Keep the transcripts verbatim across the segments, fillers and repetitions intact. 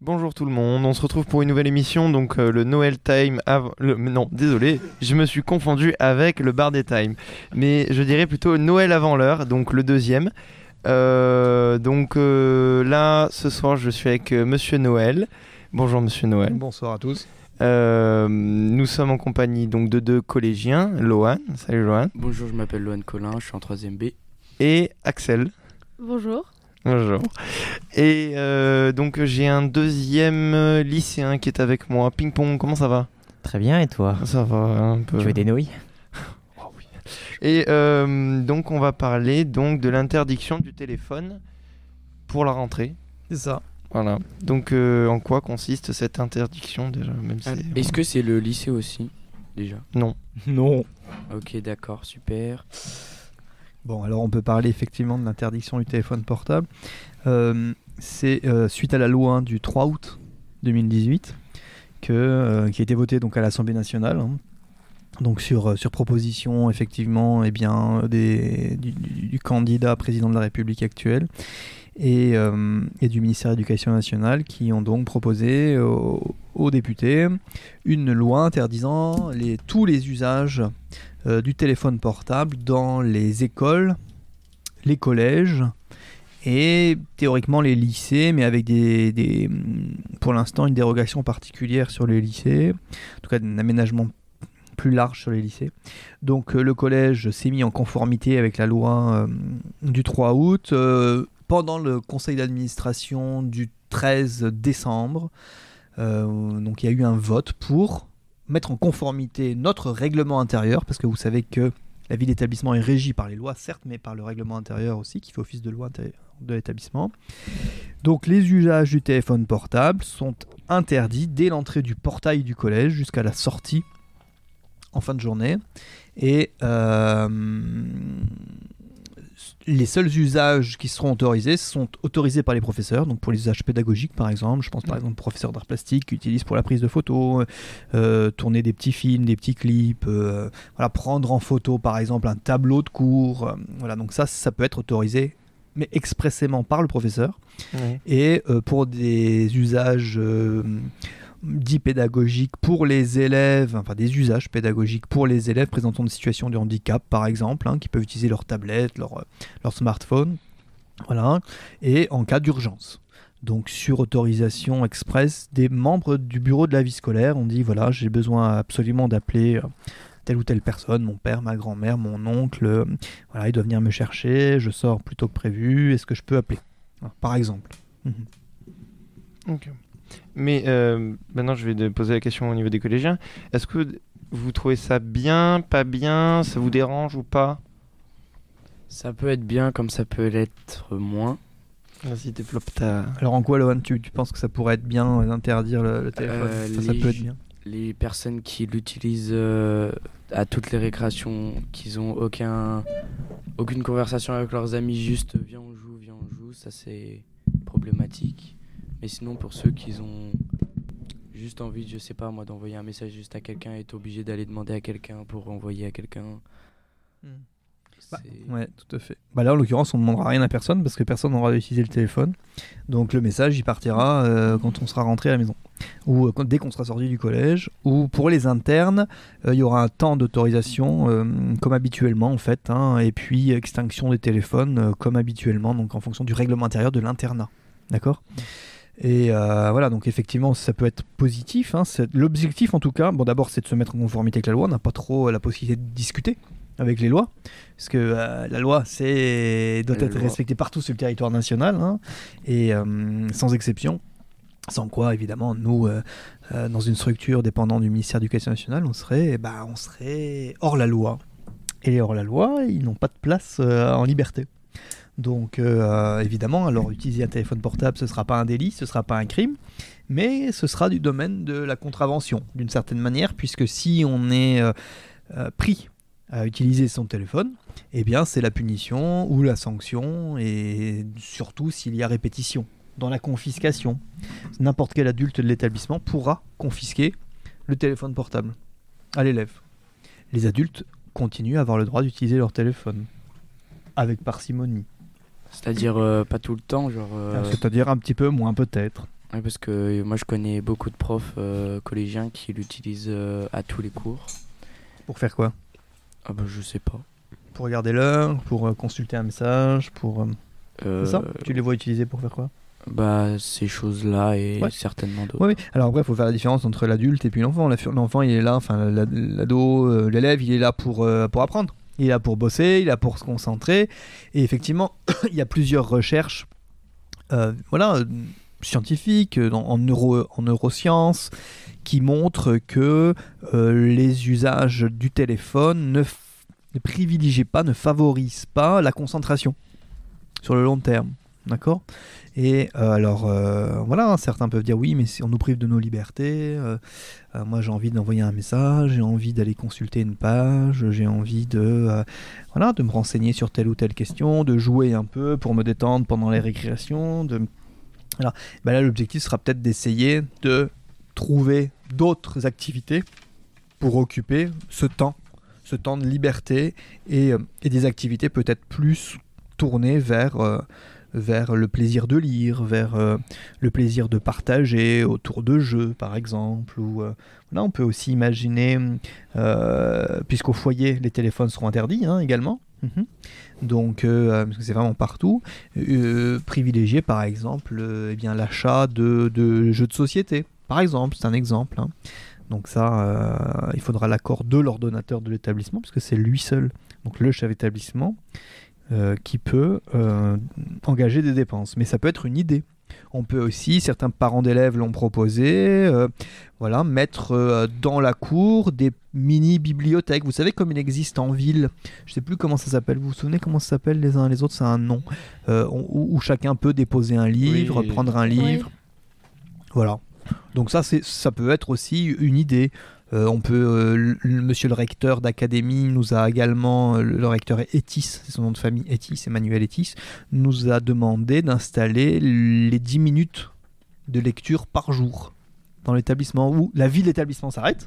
Bonjour tout le monde, on se retrouve pour une nouvelle émission, donc euh, le Noël Time, av- le... non désolé, je me suis confondu avec le Bardet Time, mais je dirais plutôt Noël avant l'heure, donc le deuxième. Euh, donc euh, là, ce soir, je suis avec euh, Monsieur Noël. Bonjour Monsieur Noël. Bonsoir à tous. Euh, nous sommes en compagnie donc de deux collégiens, Lohan, salut Lohan, Bonjour, je m'appelle Lohan Collin, je suis en troisième B. et Axel. Bonjour. Bonjour. Et euh, donc j'ai un deuxième euh, lycéen qui est avec moi. Ping Pong, comment ça va? Très bien, et toi? Ça va un peu. Tu veux des nouilles? Oh oui. Et euh, donc on va parler donc de l'interdiction du téléphone pour la rentrée. C'est ça. Voilà. Donc euh, en quoi consiste cette interdiction déjà, même si... Est-ce que c'est le lycée aussi, déjà? Non. Non. Ok, d'accord, super. Bon, alors on peut parler effectivement de l'interdiction du téléphone portable. Euh, c'est euh, suite à la loi hein, du trois août deux mille dix-huit que, euh, qui a été votée donc, à l'Assemblée nationale. Hein, donc sur, sur proposition effectivement eh bien, des, du, du, du candidat président de la République actuelle et, euh, et du ministère de l'Éducation nationale qui ont donc proposé aux, aux députés une loi interdisant les, tous les usages Euh, du téléphone portable dans les écoles, les collèges et théoriquement les lycées, mais avec des, des, pour l'instant une dérogation particulière sur les lycées, en tout cas un aménagement plus large sur les lycées. Donc euh, le collège s'est mis en conformité avec la loi euh, du trois août euh, pendant le conseil d'administration du treize décembre. Euh, donc il y a eu un vote pour mettre en conformité notre règlement intérieur, parce que vous savez que la vie d'établissement est régie par les lois, certes, mais par le règlement intérieur aussi, qui fait office de loi de l'établissement. Donc les usages du téléphone portable sont interdits dès l'entrée du portail du collège jusqu'à la sortie en fin de journée. Et euh, les seuls usages qui seront autorisés sont autorisés par les professeurs, donc pour les usages pédagogiques par exemple. Je pense par exemple au professeur d'art plastique qui utilise pour la prise de photos, euh, tourner des petits films, des petits clips, euh, voilà, prendre en photo par exemple un tableau de cours. Euh, voilà, donc ça, ça peut être autorisé, mais expressément par le professeur. Ouais. Et euh, pour des usages euh, dits pédagogiques pour les élèves, enfin des usages pédagogiques pour les élèves présentant des situations de handicap par exemple, hein, qui peuvent utiliser leur tablette, leur, leur smartphone, voilà, et en cas d'urgence. Donc sur autorisation express des membres du bureau de la vie scolaire, on dit voilà, j'ai besoin absolument d'appeler telle ou telle personne, mon père, ma grand-mère, mon oncle, euh, voilà, il doit venir me chercher, je sors plus tôt que prévu, est-ce que je peux appeler, voilà, par exemple. Mmh. Ok. Mais euh, maintenant, je vais de poser la question au niveau des collégiens. Est-ce que vous trouvez ça bien, pas bien, ça vous dérange ou pas? Ça peut être bien comme ça peut l'être moins. Vas-y, développe ta... Alors en quoi, Lohan, tu, tu penses que ça pourrait être bien d'interdire le, le téléphone? Euh, ça, ça les- peut être bien. Les personnes qui l'utilisent euh, à toutes les récréations, qu'ils ont aucun, aucune conversation avec leurs amis, juste viens on joue, viens on joue, ça c'est problématique. Mais sinon pour ceux qui ont juste envie, je sais pas moi, d'envoyer un message juste à quelqu'un et être obligé d'aller demander à quelqu'un pour envoyer à quelqu'un, Bah, c'est... ouais, tout à fait. Bah là, en l'occurrence, on ne demandera rien à personne parce que personne n'aura utilisé le téléphone. Donc le message, il partira euh, quand on sera rentré à la maison. Ou euh, quand, dès qu'on sera sorti du collège. Ou pour les internes, euh, il y aura un temps d'autorisation euh, comme habituellement en fait. Hein, et puis extinction des téléphones euh, comme habituellement, donc en fonction du règlement intérieur de l'internat. D'accord ? Et euh, voilà, donc effectivement, ça peut être positif. Hein, c'est, l'objectif en tout cas, bon d'abord, c'est de se mettre en conformité avec la loi. On n'a pas trop la possibilité de discuter avec les lois, parce que euh, la loi c'est, doit La être loi. respectée partout sur le territoire national, hein, et euh, sans exception. Sans quoi, évidemment, nous, euh, euh, dans une structure dépendant du ministère de l'Éducation nationale, on serait, bah, on serait hors la loi. Et les hors la loi, ils n'ont pas de place euh, en liberté. Donc, euh, évidemment, alors utiliser un téléphone portable, ce ne sera pas un délit, ce ne sera pas un crime, mais ce sera du domaine de la contravention, d'une certaine manière, puisque si on est euh, euh, pris à utiliser son téléphone, eh bien, c'est la punition ou la sanction, et surtout s'il y a répétition. Dans la confiscation, n'importe quel adulte de l'établissement pourra confisquer le téléphone portable à l'élève. Les adultes continuent à avoir le droit d'utiliser leur téléphone avec parcimonie. C'est-à-dire euh, pas tout le temps, genre... euh, C'est-à-dire un petit peu moins peut-être. Ouais, parce que moi je connais beaucoup de profs euh, collégiens qui l'utilisent euh, à tous les cours. Pour faire quoi? Ah bah je sais pas. Pour regarder l'heure, pour euh, consulter un message, pour... euh, Euh, C'est ça? Tu les vois utiliser pour faire quoi? Bah ces choses-là et Ouais. certainement d'autres. Oui, oui. Alors après, il faut faire la différence entre l'adulte et puis l'enfant. La- L'enfant, il est là, enfin la- l'ado, euh, l'élève, il est là pour, euh, pour apprendre. Il est là pour bosser, il est là pour se concentrer. Et effectivement, il y a plusieurs recherches euh, voilà, euh, scientifiques, euh, en, en, neuro, en neurosciences, qui montrent que euh, les usages du téléphone ne, f- ne privilégient pas, ne favorisent pas la concentration sur le long terme. D'accord? Et euh, alors, euh, voilà, certains peuvent dire oui, mais si on nous prive de nos libertés, euh, euh, moi j'ai envie d'envoyer un message, j'ai envie d'aller consulter une page, j'ai envie de, euh, voilà, de me renseigner sur telle ou telle question, de jouer un peu pour me détendre pendant les récréations. De... Voilà. Ben là, l'objectif sera peut-être d'essayer de trouver d'autres activités pour occuper ce temps, ce temps de liberté et, euh, et des activités peut-être plus tournées vers... Euh, vers le plaisir de lire, vers euh, le plaisir de partager autour de jeux, par exemple. Ou, euh, là, on peut aussi imaginer, euh, puisqu'au foyer, les téléphones seront interdits hein, également. Mm-hmm. Donc, euh, parce que c'est vraiment partout. Euh, privilégier, par exemple, euh, eh bien, l'achat de, de jeux de société. Par exemple, c'est un exemple. Hein. Donc ça, euh, il faudra l'accord de l'ordonnateur de l'établissement, parce que c'est lui seul, donc le chef d'établissement, Euh, qui peut euh, engager des dépenses. Mais ça peut être une idée. On peut aussi, certains parents d'élèves l'ont proposé, euh, voilà, mettre euh, dans la cour des mini-bibliothèques. Vous savez, comme il existe en ville, je ne sais plus comment ça s'appelle, vous vous souvenez comment ça s'appelle les uns et les autres, c'est un nom, euh, où, où chacun peut déposer un livre, Oui. prendre un livre. Oui. Voilà. Donc ça, c'est, ça peut être aussi une idée. Euh, on peut, euh, le, le, monsieur le recteur d'académie nous a également, euh, le recteur Etis, c'est son nom de famille, Etis, Emmanuel Etis, nous a demandé d'installer les dix minutes de lecture par jour dans l'établissement où la vie de l'établissement s'arrête.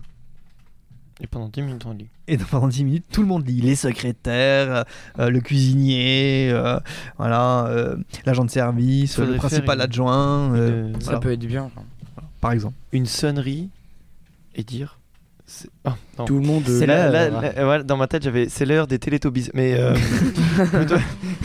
Et pendant dix minutes on lit. Et pendant dix minutes, tout le monde lit. Les secrétaires, euh, le cuisinier, euh, voilà, euh, l'agent de service, Faudrait le principal une- adjoint, euh, une- Ça voilà, peut être bien. Enfin. par exemple. Une sonnerie et dire. c'est- Ah, non. Tout le monde. C'est euh, là, là, là, là, voilà, dans ma tête j'avais c'est l'heure des Télétobies mais euh, plutôt-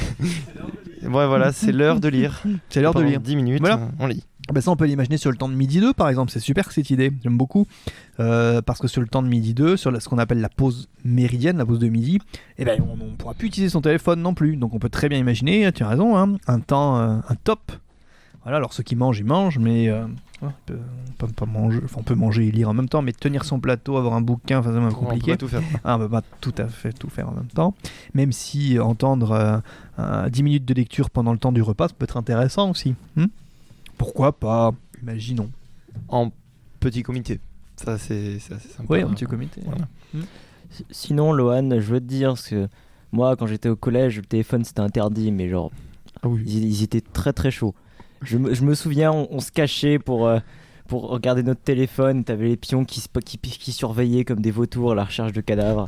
ouais voilà c'est l'heure de lire. C'est l'heure de Pendant lire. dix minutes Voilà. euh, on lit. Ben ça, on peut l'imaginer sur le temps de midi deux, par exemple. C'est super cette idée, j'aime beaucoup. Euh, parce que sur le temps de midi deux, sur la- ce qu'on appelle la pause méridienne, la pause de midi, eh ben, on ne pourra plus utiliser son téléphone non plus. Donc on peut très bien imaginer, tu as raison, hein, un temps, euh, un top. Voilà, alors ceux qui mangent, ils mangent, mais euh, on, peut, on, peut pas manger, enfin, on peut manger et lire en même temps, mais tenir son plateau, avoir un bouquin, enfin, c'est un peu On peut compliqué. pas tout faire. Ah, on peut pas tout à fait tout faire en même temps. Même si euh, entendre euh, euh, dix minutes de lecture pendant le temps du repas, ça peut être intéressant aussi. Hmm Pourquoi pas? Imaginons. En petit comité. Ça c'est ça c'est sympa. Oui, un petit comité. Voilà. S- Sinon, Lohan, je veux te dire, parce que moi, quand j'étais au collège, le téléphone c'était interdit, mais genre, Ah oui. ils, ils étaient très très chauds. Je, me- je me souviens, on, on se cachait pour, euh, pour regarder notre téléphone. T'avais les pions qui, spo- qui, qui surveillaient comme des vautours à la recherche de cadavres.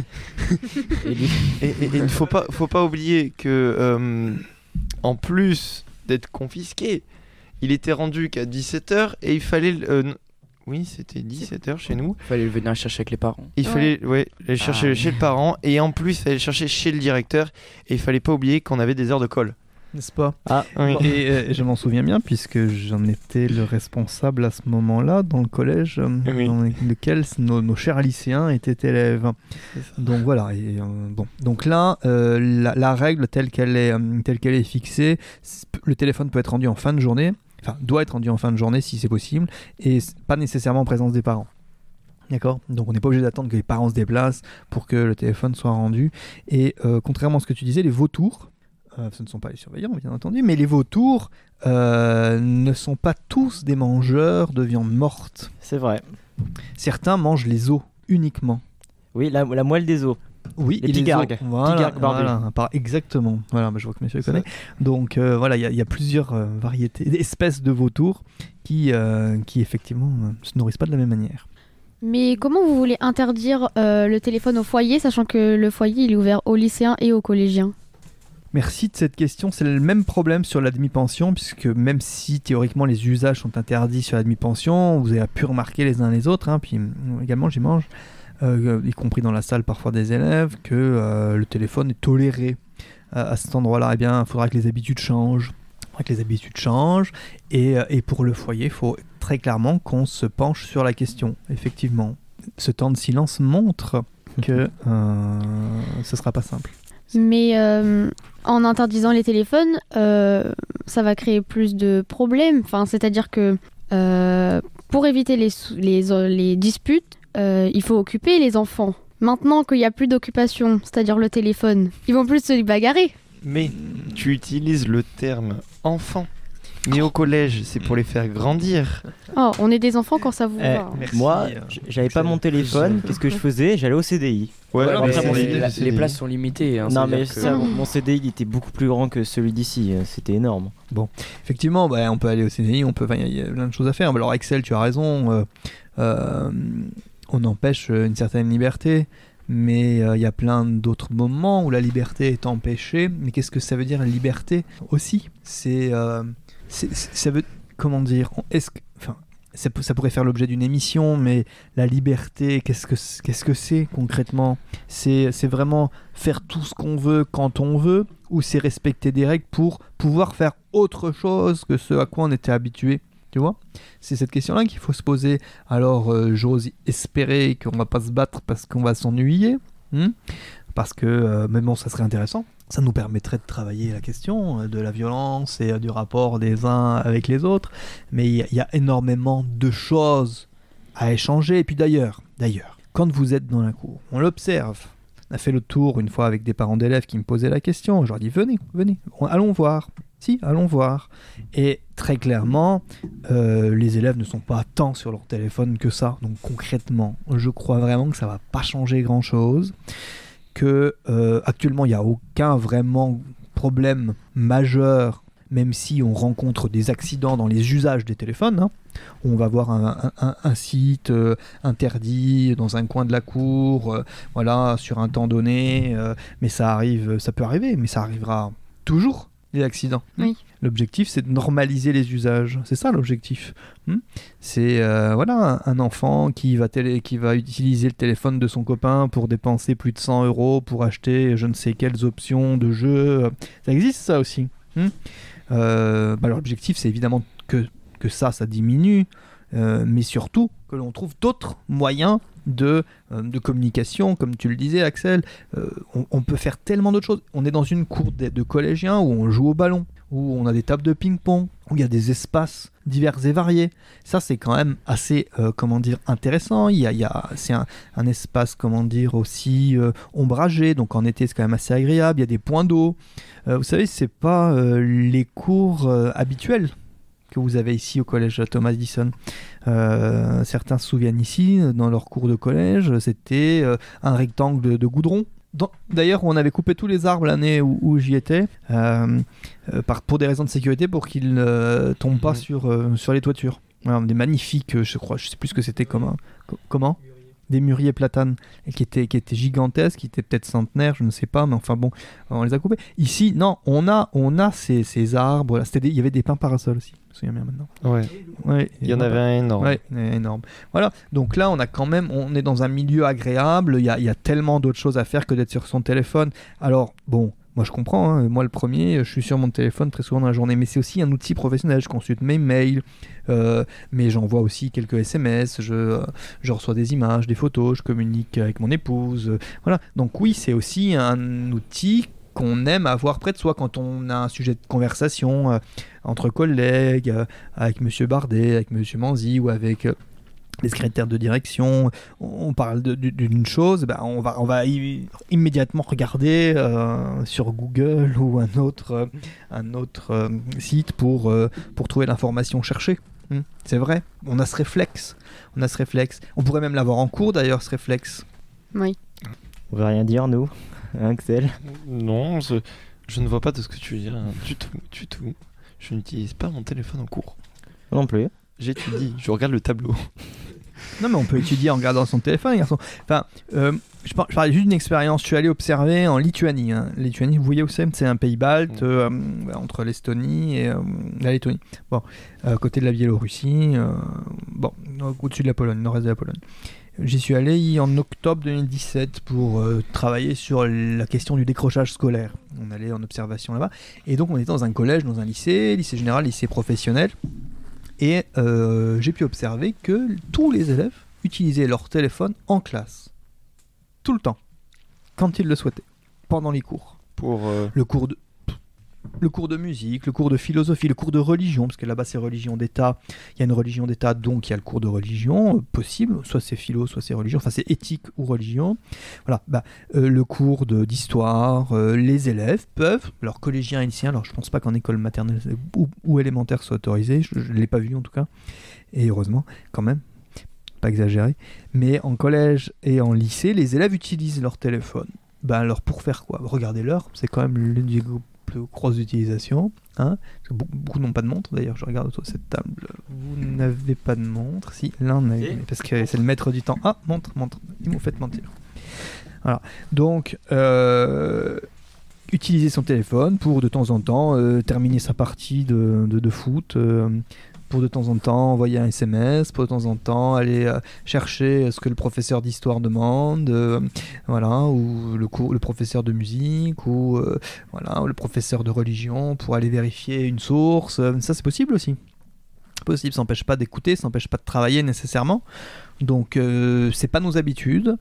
Et lui- Et et- et il ne faut pas, faut pas oublier que, euh, en plus d'être confisqué, il était rendu qu'à dix-sept heures et il fallait. euh, n- oui, c'était dix-sept heures chez nous. Fallait le venir chercher avec les parents. Il Ouais. fallait ouais, aller chercher Ah. chez le parent et en plus, il fallait le chercher chez le directeur. Et il fallait pas oublier qu'on avait des heures de colle. N'est-ce pas? Ah, Oui. Et, euh, et je m'en souviens bien, puisque j'en étais le responsable à ce moment-là, dans le collège, euh, Oui. dans lequel nos, nos chers lycéens étaient élèves. C'est ça. Donc voilà. Et, euh, bon. Donc là, euh, la, la règle telle qu'elle est, euh, telle qu'elle est fixée, c'est- le téléphone peut être rendu en fin de journée, enfin doit être rendu en fin de journée si c'est possible, et c- pas nécessairement en présence des parents. D'accord? Donc on n'est pas obligé d'attendre que les parents se déplacent pour que le téléphone soit rendu. Et euh, contrairement à ce que tu disais, les vautours, euh, ce ne sont pas les surveillants bien entendu, mais les vautours euh, ne sont pas tous des mangeurs de viande morte. c'est vrai. Certains mangent les os uniquement. Oui, la, la moelle des os. Oui, Les et pigargues. os. Voilà, Pigargues barbus. voilà, par- exactement. Voilà, bah, je vois que monsieur connaît. Donc euh, voilà, il y, a- il y a plusieurs euh, variétés, espèces de vautours qui, euh, qui effectivement euh, se nourrissent pas de la même manière. Mais comment vous voulez interdire euh, le téléphone au foyer, sachant que le foyer il est ouvert aux lycéens et aux collégiens? Merci de cette question. C'est le même problème sur la demi-pension, puisque même si théoriquement les usages sont interdits sur la demi-pension, vous avez pu remarquer les uns les autres, hein, puis également j'y mange, euh, y compris dans la salle parfois des élèves, que euh, le téléphone est toléré euh, à cet endroit-là. Eh bien, il faudra que les habitudes changent. Il faudra que les habitudes changent. Et, euh, et pour le foyer, il faut très clairement qu'on se penche sur la question, effectivement. Ce temps de silence montre que euh, ce ne sera pas simple. Mais euh, en interdisant les téléphones, euh, ça va créer plus de problèmes. Enfin, c'est-à-dire que euh, pour éviter les, sou- les, euh, les disputes, euh, il faut occuper les enfants. Maintenant qu'il n'y a plus d'occupation, c'est-à-dire le téléphone, ils vont plus se bagarrer. Mais tu utilises le terme enfant. Mais au collège, c'est pour les faire grandir. Oh, on est des enfants quand ça vous Eh, va. Merci, Moi, euh, j- j'avais pas c'est- mon téléphone. c'est- Qu'est-ce que je faisais? J'allais au C D I. Ouais, Voilà, Après, mais bon, c'est- les, la- c'est- les places sont limitées. Hein, ça non, veut mais dire que- ça, mon C D I il était beaucoup plus grand que celui d'ici. euh, C'était énorme. Effectivement, bah, on peut aller au C D I, on peut, enfin, il y, a- il y a plein de choses à faire. Alors Axel, tu as raison, euh, euh, on empêche une certaine liberté, mais euh, il y a plein d'autres moments où la liberté est empêchée. Mais qu'est-ce que ça veut dire liberté aussi? C'est, euh, c'est- c'est- ça veut, comment dire, est-ce que, enfin, ça, peut- ça pourrait faire l'objet d'une émission, mais la liberté, qu'est-ce que c'est- qu'est-ce que c'est concrètement? C'est c'est vraiment faire tout ce qu'on veut quand on veut, ou c'est respecter des règles pour pouvoir faire autre chose que ce à quoi on était habitué? Tu vois? C'est cette question-là qu'il faut se poser. Alors, euh, j'ose espérer qu'on va pas se battre parce qu'on va s'ennuyer, hmm parce que, euh, mais bon, ça serait intéressant. Ça nous permettrait de travailler la question euh, de la violence et euh, du rapport des uns avec les autres. Mais il y, a- il y a énormément de choses à échanger. Et puis d'ailleurs, d'ailleurs, quand vous êtes dans la cour, on l'observe. On a fait le tour une fois avec des parents d'élèves qui me posaient la question. Je leur dis, venez, venez, on- allons voir. Si, allons voir. Et très clairement, euh, les élèves ne sont pas tant sur leur téléphone que ça. Donc concrètement, je crois vraiment que ça va pas changer grand-chose. Que euh, actuellement, il n'y a aucun vraiment problème majeur, même si on rencontre des accidents dans les usages des téléphones. Hein. On va voir un, un- un- un site euh, interdit dans un coin de la cour, euh, voilà, sur un temps donné. euh, mais ça arrive, ça peut arriver, mais ça arrivera toujours, les accidents. Oui. L'objectif, c'est de normaliser les usages. C'est ça l'objectif. Hmm c'est euh, voilà, un, un enfant qui va, télé- qui va utiliser le téléphone de son copain pour dépenser plus de cent euros pour acheter je ne sais quelles options de jeu. Ça existe ça aussi. Hmm Euh, bah, l'objectif, c'est évidemment que, que ça, ça diminue, euh, mais surtout que l'on trouve d'autres moyens de, euh, de communication, comme tu le disais Axel. Euh, on, on peut faire tellement d'autres choses. On est dans une cour de, de collégiens où on joue au ballon, où on a des tables de ping-pong, où il y a des espaces divers et variés. Ça, c'est quand même assez, euh, comment dire, intéressant. Il y a, il y a, c'est un, un espace, comment dire, aussi euh, ombragé, donc en été, c'est quand même assez agréable. Il y a des points d'eau. Euh, vous savez, c'est pas euh, les cours euh, habituels que vous avez ici au collège Thomas Edison. Euh, certains se souviennent ici, dans leur cours de collège, c'était euh, un rectangle de, de goudron. Dans- D'ailleurs, on avait coupé tous les arbres l'année où, où j'y étais, euh, euh, par, pour des raisons de sécurité, pour qu'ils ne tombent pas Mhm. sur, euh, sur les toitures. Voilà, des magnifiques, euh, je crois, je sais plus ce que c'était, comment, co- comment des mûriers platanes, et qui étaient, qui étaient gigantesques, qui étaient peut-être centenaires, je ne sais pas, mais enfin bon, on les a coupés. Ici, non, on a, on a ces, ces arbres, là. C'était des- il y avait des pins parasols aussi, je me souviens bien maintenant. Ouais. Ouais, Il y en avait un énorme. Ouais, énorme. Voilà, donc là, on a quand même, on est dans un milieu agréable, il y a, il y a tellement d'autres choses à faire que d'être sur son téléphone. Alors, bon, moi je comprends, hein, moi le premier, je suis sur mon téléphone très souvent dans la journée, mais c'est aussi un outil professionnel, je consulte mes mails, euh, mais j'envoie aussi quelques S M S, je, euh, je reçois des images, des photos, je communique avec mon épouse, euh, voilà. Donc oui, c'est aussi un outil qu'on aime avoir près de soi quand on a un sujet de conversation euh, entre collègues, euh, avec Monsieur Bardet, avec Monsieur Manzi ou avec euh, les secrétaires de direction. On on parle de- du- d'une chose, ben on va, on va i- immédiatement regarder euh, sur Google ou un autre, euh, un autre euh, site pour, euh, pour trouver l'information cherchée. Hmm. C'est vrai, on a ce réflexe. On a ce réflexe. On pourrait même l'avoir en cours d'ailleurs, ce réflexe. Oui. On veut rien dire, nous, hein, Axel. Non, je, je ne vois pas de ce que tu veux dire hein, du tout, du tout. Je n'utilise pas mon téléphone en cours. Moi non plus. J'étudie, je regarde le tableau. Non, mais on peut étudier en regardant son téléphone, les garçons. Enfin, euh, je, par- je parlais juste d'une expérience. Je suis allé observer en Lituanie. Hein. Lituanie, vous voyez où c'est ? C'est un pays balte, euh, euh, entre l'Estonie et euh, la Lettonie. Bon, à côté de la Biélorussie. Euh, bon, au-dessus de la Pologne, nord-est de la Pologne. J'y suis allé en octobre deux mille dix-sept pour euh, travailler sur la question du décrochage scolaire. On allait en observation là-bas. Et donc, on était dans un collège, dans un lycée, lycée général, lycée professionnel. Et euh, j'ai pu observer que tous les élèves utilisaient leur téléphone en classe. Tout le temps. Quand ils le souhaitaient. Pendant les cours. Pour euh, Le cours de... Le cours de musique, le cours de philosophie, le cours de religion, parce que là-bas c'est religion d'État, il y a une religion d'État, donc il y a le cours de religion, euh, possible, soit c'est philo, soit c'est religion, enfin c'est éthique ou religion. Voilà, bah, euh, le cours de, d'histoire, euh, les élèves peuvent, alors collégiens et lycéens, alors je pense pas qu'en école maternelle ou, ou élémentaire soit autorisé, je ne l'ai pas vu en tout cas, et heureusement, quand même, pas exagéré, mais en collège et en lycée, les élèves utilisent leur téléphone. Bah alors pour faire quoi ? Regardez l'heure, c'est quand même l'une des grosses utilisations. Hein, beaucoup, beaucoup n'ont pas de montre, d'ailleurs je regarde autour de cette table. Vous n'avez pas de montre. Si, l'un a une, parce que c'est le maître du temps. Ah, montre, montre. Ils m'ont fait mentir. Voilà. Donc, euh, utiliser son téléphone pour de temps en temps euh, terminer sa partie de, de, de foot. Euh, pour de temps en temps envoyer un S M S, pour de temps en temps aller euh, chercher ce que le professeur d'histoire demande, euh, voilà, ou le, cours, le professeur de musique, ou euh, voilà, ou le professeur de religion, pour aller vérifier une source. Ça, c'est possible aussi. C'est possible, ça n'empêche pas d'écouter, ça n'empêche pas de travailler nécessairement. Donc, euh, c'est pas nos habitudes.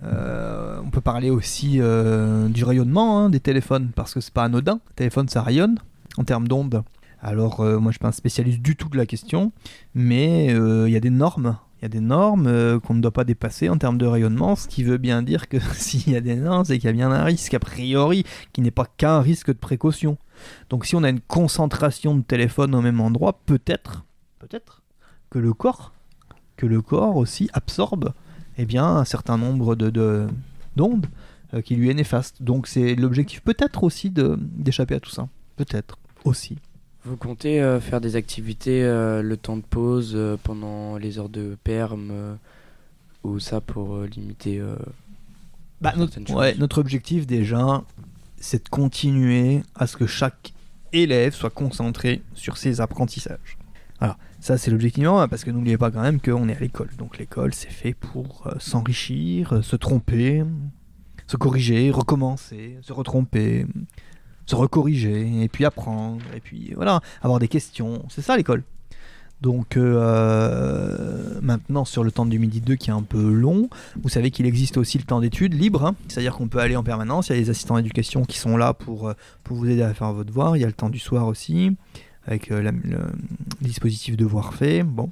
Euh, on peut parler aussi euh, du rayonnement hein, des téléphones, parce que c'est pas anodin. Le téléphone, ça rayonne en termes d'ondes. Alors, euh, moi, je ne suis pas un spécialiste du tout de la question, mais il euh, y a des normes. Il y a des normes euh, qu'on ne doit pas dépasser en termes de rayonnement, ce qui veut bien dire que s'il y a des normes, c'est qu'il y a bien un risque, a priori, qui n'est pas qu'un risque de précaution. Donc, si on a une concentration de téléphone au même endroit, peut-être, peut-être que le corps, que le corps aussi absorbe eh bien, un certain nombre de, de, d'ondes euh, qui lui est néfaste. Donc, c'est l'objectif peut-être aussi de, d'échapper à tout ça. Peut-être aussi. Vous comptez euh, faire des activités euh, le temps de pause euh, pendant les heures de perm euh, ou ça pour euh, limiter euh, bah, notre, ouais, notre objectif déjà, c'est de continuer à ce que chaque élève soit concentré sur ses apprentissages. Alors ça c'est l'objectif, parce que n'oubliez pas quand même qu'on est à l'école. Donc l'école c'est fait pour euh, s'enrichir, euh, se tromper, se corriger, recommencer, se retromper, se recorriger, et puis apprendre, et puis voilà, avoir des questions, c'est ça l'école. Donc euh, maintenant sur le temps du midi deux qui est un peu long, vous savez qu'il existe aussi le temps d'études libre, hein, c'est-à-dire qu'on peut aller en permanence, il y a les assistants d'éducation qui sont là pour, pour vous aider à faire votre devoir, il y a le temps du soir aussi, avec euh, la, le, le dispositif devoir fait, bon.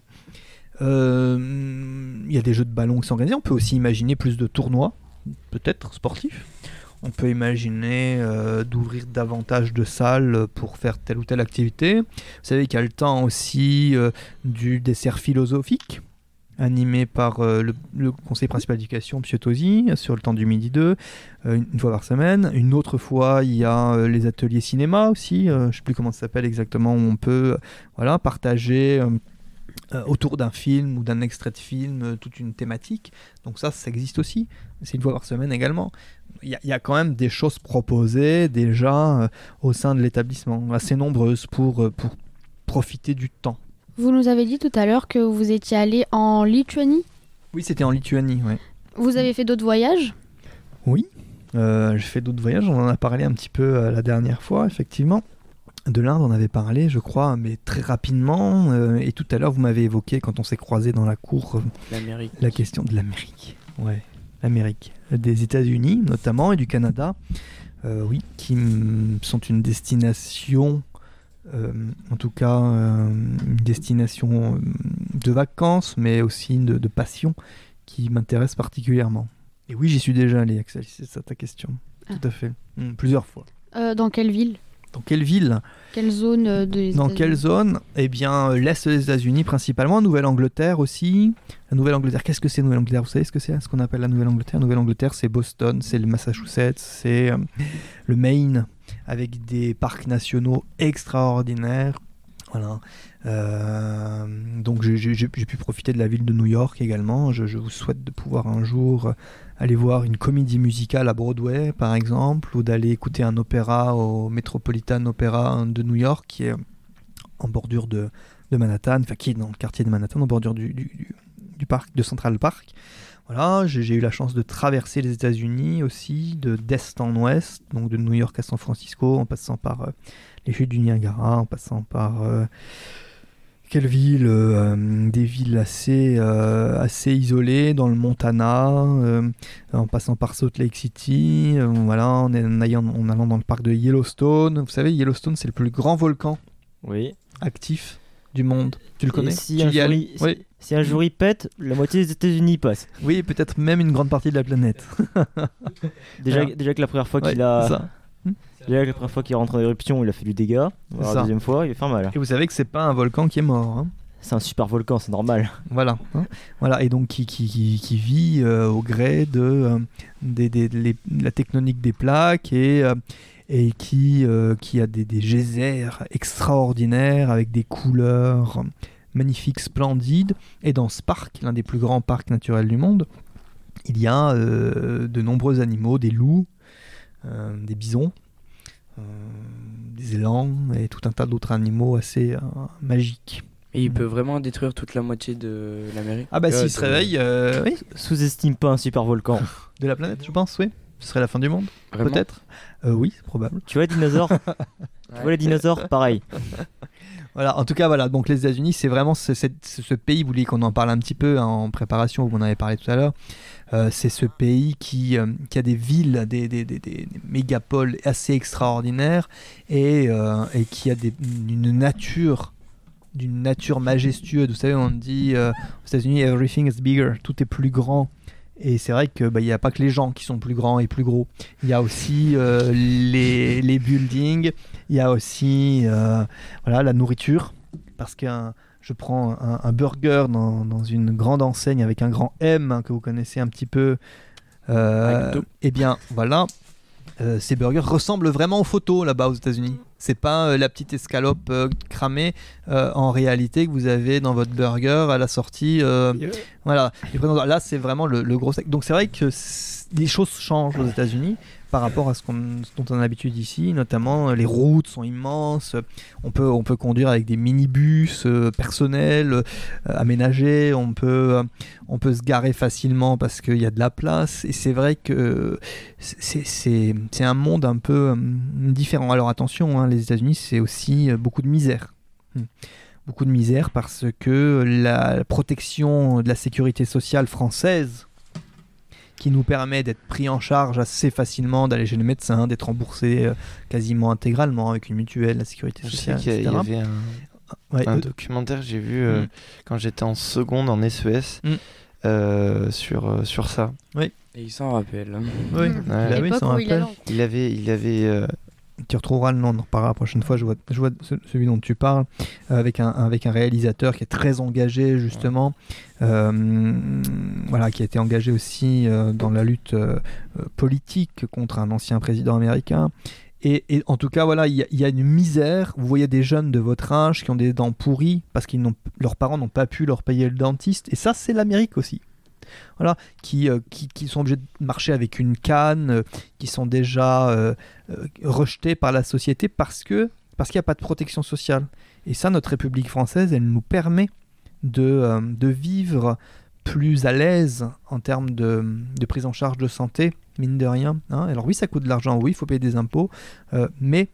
Euh, il y a des jeux de ballon qui sont organisés, on peut aussi imaginer plus de tournois, peut-être sportifs. On peut imaginer euh, d'ouvrir davantage de salles pour faire telle ou telle activité. Vous savez qu'il y a le temps aussi euh, du dessert philosophique, animé par euh, le, le conseiller principal d'éducation, M. Tosi, sur le temps du midi deux, euh, une, une fois par semaine. Une autre fois, il y a euh, les ateliers cinéma aussi, euh, je ne sais plus comment ça s'appelle exactement, où on peut euh, voilà, partager... Euh, Euh, autour d'un film ou d'un extrait de film, euh, toute une thématique. Donc ça, ça existe aussi. C'est une fois par semaine également. Il y, y a quand même des choses proposées déjà euh, au sein de l'établissement, assez nombreuses pour, euh, pour profiter du temps. Vous nous avez dit tout à l'heure que vous étiez allé en Lituanie. Oui, c'était en Lituanie, ouais. Vous avez fait d'autres voyages ? Oui, euh, j'ai fait d'autres voyages. On en a parlé un petit peu euh, la dernière fois, effectivement. De l'Inde, on avait parlé, je crois, mais très rapidement. Euh, et tout à l'heure, vous m'avez évoqué, quand on s'est croisés dans la cour, euh, l'Amérique. La question de l'Amérique. Ouais, l'Amérique. Des États-Unis, notamment, et du Canada. Euh, oui, qui m- sont une destination, euh, en tout cas, euh, une destination de vacances, mais aussi de, de passion, qui m'intéresse particulièrement. Et oui, j'y suis déjà allé, Axel, c'est ça ta question. Ah. Tout à fait. Mmh, plusieurs fois. Euh, dans quelle ville ? Dans quelle ville ? Quelle zone euh, des Dans États-Unis ? quelle zone ? Eh bien, euh, l'Est des États-Unis principalement, Nouvelle-Angleterre aussi. La Nouvelle-Angleterre, qu'est-ce que c'est Nouvelle-Angleterre ? Vous savez ce que c'est, ce qu'on appelle la Nouvelle-Angleterre ? Nouvelle-Angleterre, c'est Boston, c'est le Massachusetts, c'est euh, le Maine, avec des parcs nationaux extraordinaires. Voilà. Euh, donc j'ai, j'ai, j'ai pu profiter de la ville de New York également. Je, je vous souhaite de pouvoir un jour aller voir une comédie musicale à Broadway, par exemple, ou d'aller écouter un opéra au Metropolitan Opera de New York, qui est en bordure de, de Manhattan, enfin qui est dans le quartier de Manhattan, en bordure du, du, du, du parc, de Central Park. Voilà, j'ai, j'ai eu la chance de traverser les États-Unis aussi, de d'est en ouest, donc de New York à San Francisco, en passant par euh, les chutes du Niagara, en passant par euh, quelle ville euh, des villes assez euh, assez isolées dans le Montana, euh, en passant par Salt Lake City, euh, voilà, en, en, allant, en allant dans le parc de Yellowstone. Vous savez, Yellowstone, c'est le plus grand volcan Oui. actif du monde. Tu le connais? Et si Tu un, y jour allais? il, si- Oui. si un jour il pète, la moitié des États-Unis y passe. Oui, peut-être même une grande partie de la planète. Déjà, Alors. déjà que la première fois Ouais, qu'il a. c'est ça. Déjà que la première fois qu'il rentre en éruption, il a fait du dégât. Alors, ça. la deuxième fois, il va faire mal. Et vous savez que c'est pas un volcan qui est mort, hein. C'est un super volcan, c'est normal. Voilà, hein. Voilà, et donc qui, qui, qui, qui vit euh, au gré de euh, des, des, les- la tectonique des plaques et, euh, et qui, euh, qui a des, des geysers extraordinaires avec des couleurs magnifiques, splendides. Et dans ce parc, l'un des plus grands parcs naturels du monde, il y a euh, de nombreux animaux, des loups, euh, des bisons, euh, des élans et tout un tas d'autres animaux assez euh, magiques. Et il peut vraiment détruire toute la moitié de l'Amérique. Ah bah Euh, s'il se de- réveille, euh, oui, Sous-estime pas un super volcan. de la planète, je pense, oui. Ce serait la fin du monde, Vraiment peut-être. Euh, oui, c'est probable. Tu vois, les dinosaures Tu vois, les dinosaures, pareil. Voilà, en tout cas, voilà. Donc les États-Unis, c'est vraiment ce, cette- ce- ce pays. Vous voulez qu'on en parle un petit peu hein, en préparation. Vous en avez parlé tout à l'heure. Euh, c'est ce pays qui, euh, qui a des villes, des, des, des, des mégapoles assez extraordinaires et, euh, et qui a des, une nature, d'une nature majestueuse. Vous savez, on dit euh, aux États-Unis, everything is bigger. Tout est plus grand. Et c'est vrai qu'il n'y a pas que les gens qui sont plus grands et plus gros. Il y a aussi euh, les, les buildings, il y a aussi euh, voilà, la nourriture. Parce que un- je prends un, un burger dans, dans une grande enseigne avec un grand M hein, que vous connaissez un petit peu. Euh, McDo. eh bien, voilà. Euh, ces burgers ressemblent vraiment aux photos là-bas aux États-Unis. C'est pas euh, la petite escalope euh, cramée euh, en réalité que vous avez dans votre burger à la sortie. euh, voilà. Et présent- là, c'est vraiment le, le gros steak. Donc, c'est vrai que c- les choses changent aux États-Unis par rapport à ce, qu'on, ce dont on a l'habitude ici. Notamment, euh, les routes sont immenses. On peut, on peut conduire avec des minibus euh, personnels euh, aménagés. On peut, euh, on peut se garer facilement parce qu'il y a de la place. Et c'est vrai que euh, c'est, c'est, c'est un monde un peu euh, différent. Alors, attention, hein, les États-Unis, c'est aussi euh, beaucoup de misère. Hmm. Beaucoup de misère parce que la protection de la sécurité sociale française, qui nous permet d'être pris en charge assez facilement, d'aller chez le médecin, d'être remboursé euh, quasiment intégralement avec une mutuelle, la sécurité Je sais sociale, qu'il y, a- il y et cetera. avait un, Ouais, un euh, documentaire que j'ai vu euh, Mm. quand j'étais en seconde en S E S Mm. euh, sur, euh, sur ça. Et il s'en rappelle. hein. oui, Mm. bah oui, L'époque ça me où il a rappelle. lancé. Il avait, il avait euh, Tu retrouveras le nom, on en reparlera la prochaine fois. Je vois, je vois ce- celui dont tu parles, euh, avec, un, avec un réalisateur qui est très engagé, justement, euh, voilà, qui a été engagé aussi euh, dans la lutte euh, euh, politique contre un ancien président américain. Et, et en tout cas, voilà, il y, a- il y a une misère. Vous voyez des jeunes de votre âge qui ont des dents pourries parce que leurs parents n'ont pas pu leur payer le dentiste. Et ça, c'est l'Amérique aussi. Voilà, qui, euh, qui, qui sont obligés de marcher avec une canne, euh, qui sont déjà euh, euh, rejetés par la société parce que parce qu'il n'y a pas de protection sociale. Et ça, notre République française, elle nous permet de, euh, de vivre plus à l'aise en termes de, de prise en charge de santé, mine de rien. hein. Alors oui, ça coûte de l'argent, oui, il faut payer des impôts, euh, mais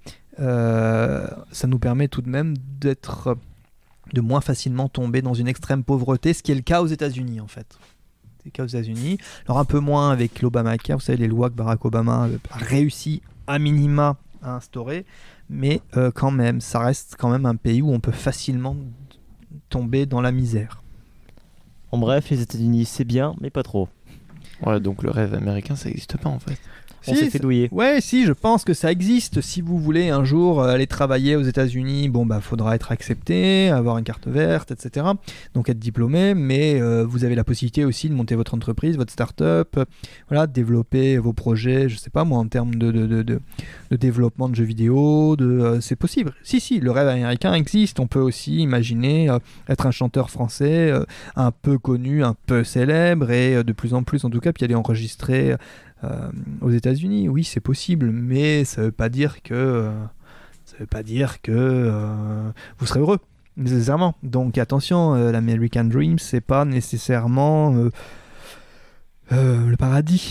euh, ça nous permet tout de même d'être, de moins facilement tomber dans une extrême pauvreté, ce qui est le cas aux États-Unis en fait. C'est le cas aux États-Unis. Alors un peu moins avec l'Obamacare, vous savez, les lois que Barack Obama a réussi à minima à instaurer, mais euh, quand même, ça reste quand même un pays où on peut facilement tomber dans la misère. En bref, les États-Unis, c'est bien, mais pas trop. ouais, donc le rêve américain, ça n'existe pas en fait. On Si, s'est fait douiller. Ouais, si, je pense que ça existe. Si vous voulez un jour euh, aller travailler aux États-Unis, bon, bah, faudra être accepté, avoir une carte verte, et cetera. Donc être diplômé, mais euh, vous avez la possibilité aussi de monter votre entreprise, votre start-up, euh, voilà, développer vos projets, je sais pas moi, en termes de, de, de, de, de développement de jeux vidéo, de, euh, c'est possible. Si, si, le rêve américain existe. On peut aussi imaginer euh, être un chanteur français euh, un peu connu, un peu célèbre, et euh, de plus en plus, en tout cas, puis aller enregistrer euh, aux États-Unis. Oui, c'est possible, mais ça veut pas dire que, euh, ça veut pas dire que euh, vous serez heureux, nécessairement. Donc attention, euh, l'American Dream, c'est pas nécessairement euh, euh, le paradis,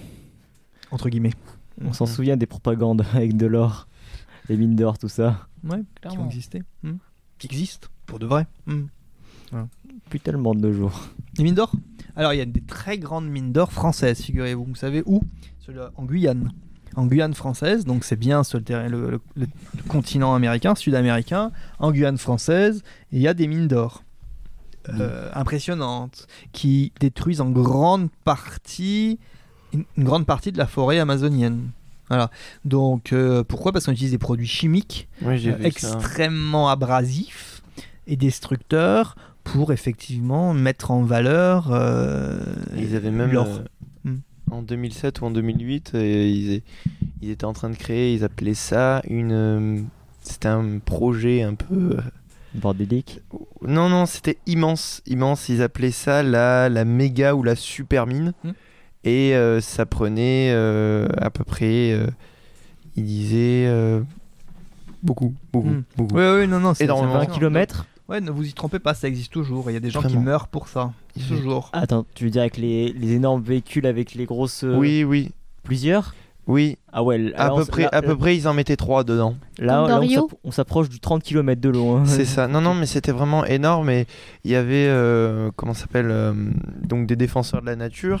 entre guillemets. On s'en souvient des propagandes avec de l'or, les mines d'or, tout ça. Ouais, qui ont existé. Hmm. Qui existent, pour de vrai. Hmm. Voilà. Plus tellement de nos jours. Les mines d'or. Alors, il y a des très grandes mines d'or françaises, figurez-vous. Vous savez où? Sur le- En Guyane. En Guyane française, donc c'est bien sur le, terrain, le, le- le continent américain, sud-américain. En Guyane française, il y a des mines d'or. Euh, impressionnantes, qui détruisent en grande partie une, une grande partie de la forêt amazonienne. Voilà. Donc euh, pourquoi? Parce qu'on utilise des produits chimiques Oui, j'ai euh, vu ça. extrêmement abrasifs et destructeurs pour effectivement mettre en valeur euh, Ils avaient même l'or. euh, Hmm. en deux mille sept ou en deux mille huit, euh, ils, ils étaient en train de créer, ils appelaient ça une. euh, C'était un projet un peu. euh, Bordélique. Non, non, c'était immense, immense. Ils appelaient ça la, la méga ou la super mine. Hmm. Et euh, ça prenait euh, à peu près. Euh, ils disaient. euh, beaucoup, beaucoup, Hmm. beaucoup. Oui, oui, non, non, c'est Énormément. c'est vingt vraiment- kilomètres. Ouais, ne vous y trompez pas, ça existe toujours. Il y a des gens qui Vraiment. meurent pour ça. Mhm. Toujours. Attends, tu veux dire avec les, les énormes véhicules avec les grosses. euh, Oui, oui, Plusieurs? oui. Ah ouais, À alors, peu, près, là, à peu près, ils en mettaient trois dedans. Là, Comme là, dans on Rio s'app- on s'approche du trente kilomètres de l'eau. hein. C'est ça. Non, non, mais c'était vraiment énorme. Et il y avait, euh, comment ça s'appelle, euh, donc des défenseurs de la nature,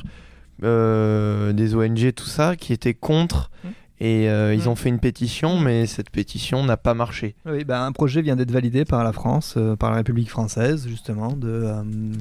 euh, des O N G, tout ça, qui étaient contre. Mm. Et euh, ils Mm. ont fait une pétition, mais cette pétition n'a pas marché. Oui, ben, un projet vient d'être validé par la France, euh, par la République française, justement, de, euh,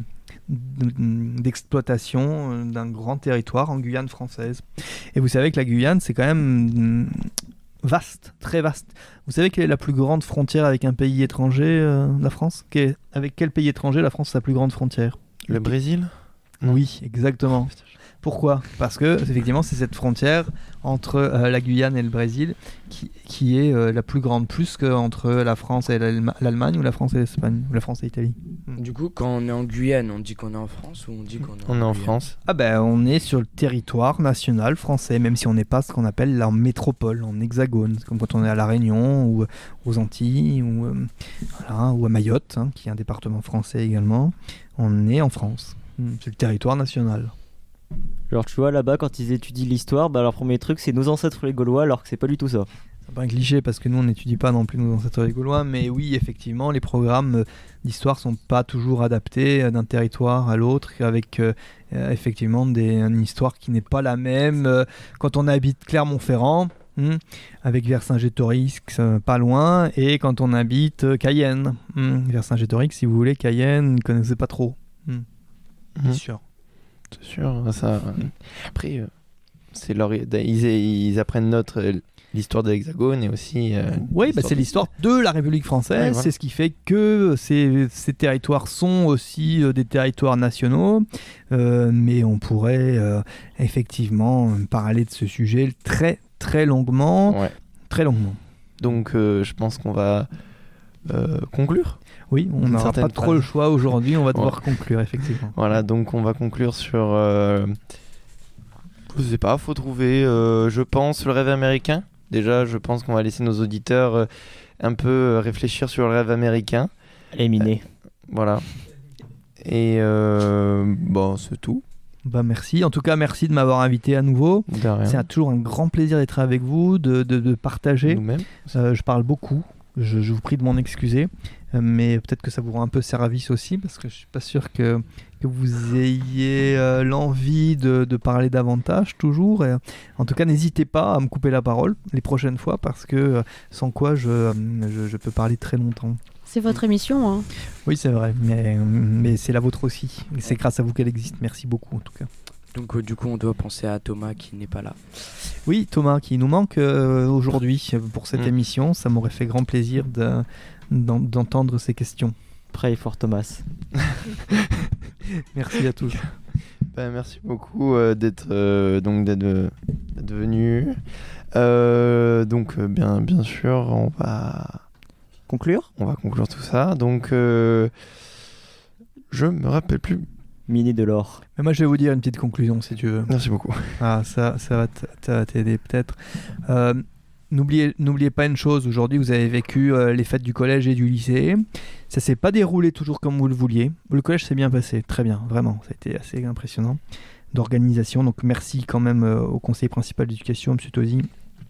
de- d'exploitation euh, d'un grand territoire en Guyane française. Et vous savez que la Guyane, c'est quand même mm, vaste, très vaste. Vous savez quelle est la plus grande frontière avec un pays étranger, euh, la France? Quel- Avec quel pays étranger la France a sa plus grande frontière? Le Brésil? Oui, exactement. Pourquoi? Parce que effectivement, c'est cette frontière entre euh, la Guyane et le Brésil qui, qui est euh, la plus grande, plus qu'entre la France et l'Alma- l'Allemagne ou la France et l'Espagne ou la France et l'Italie. Du coup, quand on est en Guyane, on dit qu'on est en France ou on dit qu'on est On est en Guyane France. Ah ben, on est sur le territoire national français, même si on n'est pas ce qu'on appelle la métropole, en hexagone, comme quand on est à La Réunion ou aux Antilles ou, euh, voilà, ou à Mayotte, hein, qui est un département français également. On est en France. C'est le territoire national. Genre, tu vois, là-bas, quand ils étudient l'histoire, bah, leur premier truc, c'est nos ancêtres les Gaulois, alors que c'est pas du tout ça. C'est pas un cliché parce que nous on n'étudie pas non plus nos ancêtres gaulois, mais oui, effectivement, les programmes euh, d'histoire sont pas toujours adaptés euh, d'un territoire à l'autre, avec euh, euh, effectivement des, une histoire qui n'est pas la même. Euh, quand on habite Clermont-Ferrand, hmm, avec Vercingétorix euh, pas loin, et quand on habite euh, Cayenne. Hmm, Vercingétorix, si vous voulez, Cayenne, ne connaissez pas trop. Hmm, bien Mhm. sûr. C'est sûr. Ça... Après, euh, c'est leur... ils, ils apprennent notre... euh, l'histoire de l'Hexagone et aussi... euh, Oui, bah, c'est de- l'histoire de la République française. Ouais, voilà. C'est ce qui fait que ces, ces territoires sont aussi euh, des territoires nationaux. Euh, mais on pourrait euh, effectivement parler de ce sujet très très longuement. Ouais. Très longuement. Donc, euh, je pense qu'on va euh, conclure. Oui, on Une n'aura certaine pas trop phrase. le choix aujourd'hui. On va devoir Ouais. conclure, effectivement. Voilà, donc on va conclure sur... euh, Je sais pas, faut trouver, euh, je pense, le rêve américain. Déjà, je pense qu'on va laisser nos auditeurs euh, un peu euh, réfléchir sur le rêve américain. Éliminé. Voilà. Et euh, bon, c'est tout. Bah, merci. En tout cas, merci de m'avoir invité à nouveau. De rien. C'est un- toujours un grand plaisir d'être avec vous, de, de, de partager. Nous-mêmes. Euh, je parle beaucoup, je, je vous prie de m'en excuser, euh, mais peut-être que ça vous rend un peu service aussi, parce que je suis pas sûr que, que vous ayez euh, l'envie de, de parler davantage toujours. Et, en tout cas, n'hésitez pas à me couper la parole les prochaines fois, parce que euh, sans quoi je, euh, je, je peux parler très longtemps. C'est votre émission. Hein. Oui, c'est vrai, mais, mais c'est la vôtre aussi. Et c'est grâce à vous qu'elle existe. Merci beaucoup en tout cas. Donc, euh, du coup, on doit penser à Thomas qui n'est pas là. Oui, Thomas, qui nous manque euh, aujourd'hui pour cette Mm. émission. Ça m'aurait fait grand plaisir de- d'en- d'entendre ses questions. Pray for Thomas. Merci à tous. Ben, merci beaucoup euh, d'être euh, donc d'être, euh, d'être venu. Euh, donc, euh, bien, bien sûr, on va, Conclure on va conclure tout ça. Donc, euh, je me rappelle plus. Mini de l'or. Mais moi, je vais vous dire une petite conclusion, si tu veux. Merci beaucoup. Ah, ça, ça va t- ça va t'aider peut-être. Euh, n'oubliez, n'oubliez pas une chose, aujourd'hui vous avez vécu euh, les fêtes du collège et du lycée. Ça s'est pas déroulé toujours comme vous le vouliez. Le collège s'est bien passé, très bien, vraiment. Ça a été assez impressionnant d'organisation. Donc merci quand même euh, au conseiller principal d'éducation, M. Tosi,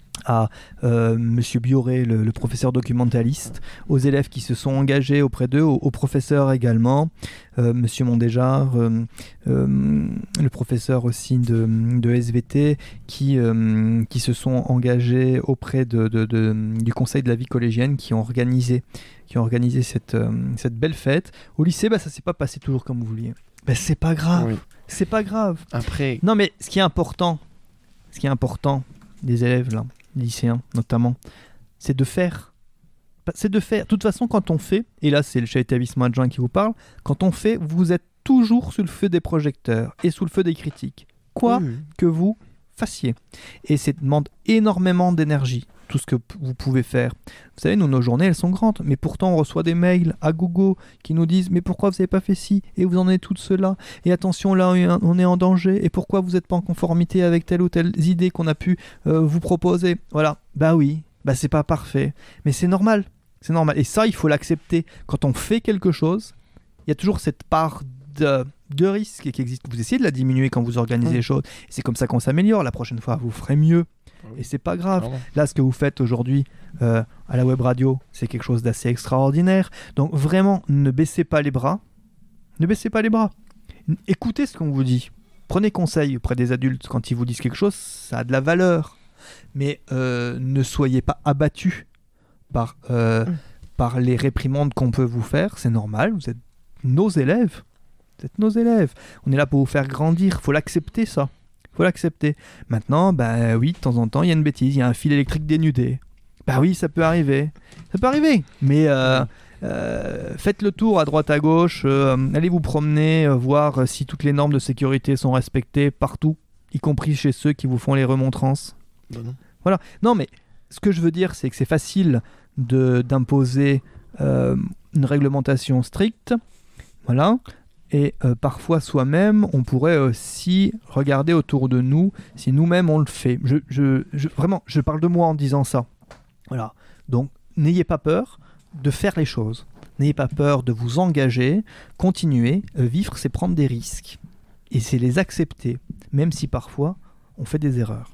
à euh, Monsieur Bioré, le, le professeur documentaliste, aux élèves qui se sont engagés auprès d'eux, aux, aux professeurs également, euh, Monsieur Mondéjar, euh, euh, le professeur aussi de, de S V T, qui, euh, qui se sont engagés auprès de, de, de, du conseil de la vie collégienne, qui ont organisé, qui ont organisé cette, euh, cette belle fête. Au lycée, bah, ça s'est pas passé toujours comme vous vouliez. Bah, c'est pas grave, Oui. c'est pas grave. Après, Non, mais ce qui est important, ce qui est important des élèves là, lycéens notamment, c'est de faire. C'est de faire. De toute façon, quand on fait, et là c'est le chef d'établissement adjoint qui vous parle, quand on fait, vous êtes toujours sous le feu des projecteurs et sous le feu des critiques. Quoi oui, oui. que vous fassiez. Et ça demande énormément d'énergie, tout ce que p- vous pouvez faire. Vous savez, nous, nos journées, elles sont grandes, mais pourtant on reçoit des mails à gogo qui nous disent « Mais pourquoi vous n'avez pas fait ci ? Et vous en êtes tout cela ? Et attention, là, on est en danger. Et pourquoi vous n'êtes pas en conformité avec telle ou telle idée qu'on a pu euh, vous proposer ?» Voilà. Bah oui, bah c'est pas parfait. Mais c'est normal. C'est normal. Et ça, il faut l'accepter. Quand on fait quelque chose, il y a toujours cette part de, de risque qui existe. Vous essayez de la diminuer quand vous organisez Mm. les choses. Et c'est comme ça qu'on s'améliore. La prochaine fois, vous ferez mieux. Et c'est pas grave. Vraiment. Là, ce que vous faites aujourd'hui euh, à la web radio, c'est quelque chose d'assez extraordinaire. Donc vraiment, ne baissez pas les bras. Ne baissez pas les bras. N- Écoutez ce qu'on vous dit. Prenez conseil auprès des adultes. Quand ils vous disent quelque chose, ça a de la valeur. Mais euh, ne soyez pas abattus par, euh, Mm. par les réprimandes qu'on peut vous faire. C'est normal, vous êtes nos élèves. Vous êtes nos élèves. On est là pour vous faire grandir. Il faut l'accepter, ça. Il faut l'accepter. Maintenant, bah oui, de temps en temps, il y a une bêtise. Il y a un fil électrique dénudé. Bah oui, ça peut arriver. Ça peut arriver. Mais euh, euh, faites le tour à droite à gauche. euh, allez vous promener, euh, voir euh, si toutes les normes de sécurité sont respectées partout, y compris chez ceux qui vous font les remontrances. Bah non. Voilà. Non, mais ce que je veux dire, c'est que c'est facile de, d'imposer euh, une réglementation stricte. Voilà. Et euh, parfois, soi-même, on pourrait aussi regarder autour de nous si nous-mêmes on le fait. Je, je, je- vraiment, je parle de moi en disant ça. Voilà. Donc, n'ayez pas peur de faire les choses. N'ayez pas peur de vous engager. Continuer. Euh, vivre, c'est prendre des risques. Et c'est les accepter, même si parfois, on fait des erreurs.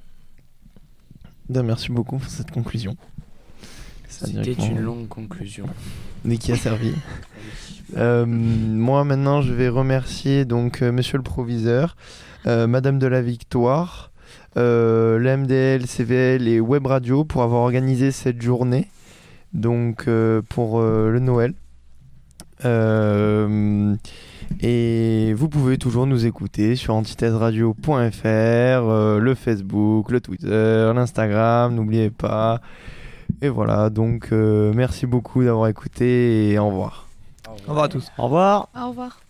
Ben, merci beaucoup pour cette conclusion. Ça, C'était directement, une longue conclusion. Mais qui a servi. Euh, moi maintenant je vais remercier donc euh, monsieur le proviseur, euh, madame de la Victoire, euh, l'A M D L, C V L et Web Radio pour avoir organisé cette journée donc euh, pour euh, le Noël. Euh, et vous pouvez toujours nous écouter sur antithèse radio point f r, euh, le Facebook, le Twitter, l'Instagram, n'oubliez pas. Et voilà, donc euh, merci beaucoup d'avoir écouté et au revoir. Au revoir à tous. Au revoir. Au revoir.